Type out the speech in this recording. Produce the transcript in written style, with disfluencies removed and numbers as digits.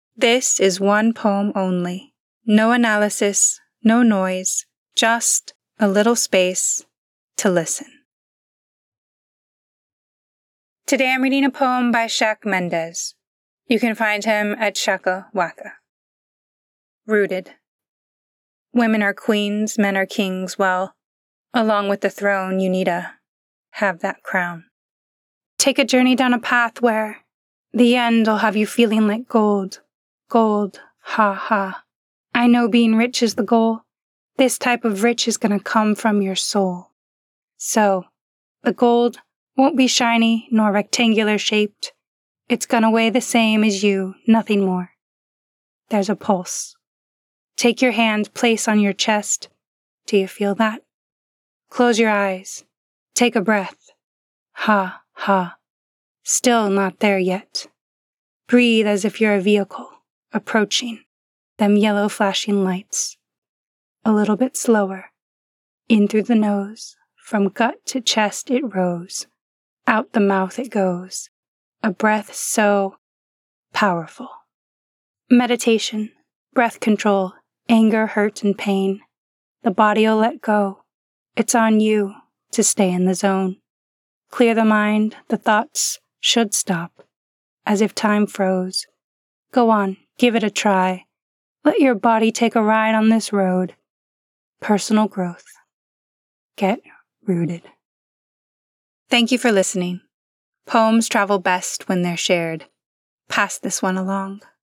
This is one poem only. No analysis, no noise, just a little space to listen. Today I'm reading a poem by Shaq Mendez. You can find him at Shaka Waka. Rooted. Women are queens, men are kings. Well, along with the throne, you need to have that crown. Take a journey down a path where the end'll have you feeling like gold. Gold, ha ha. I know being rich is the goal. This type of rich is gonna come from your soul. So, the gold won't be shiny nor rectangular shaped. It's gonna weigh the same as you, nothing more. There's a pulse. Take your hand, place on your chest. Do you feel that? Close your eyes. Take a breath. Ha, ha. Still not there yet. Breathe as if you're a vehicle, approaching them yellow flashing lights. A little bit slower. In through the nose, from gut to chest it rose. Out the mouth it goes. A breath so powerful. Meditation, breath control, anger, hurt, and pain. The body'll let go. It's on you to stay in the zone. Clear the mind, the thoughts should stop, as if time froze. Go on, give it a try. Let your body take a ride on this road. Personal growth. Get rooted. Thank you for listening. Poems travel best when they're shared. Pass this one along.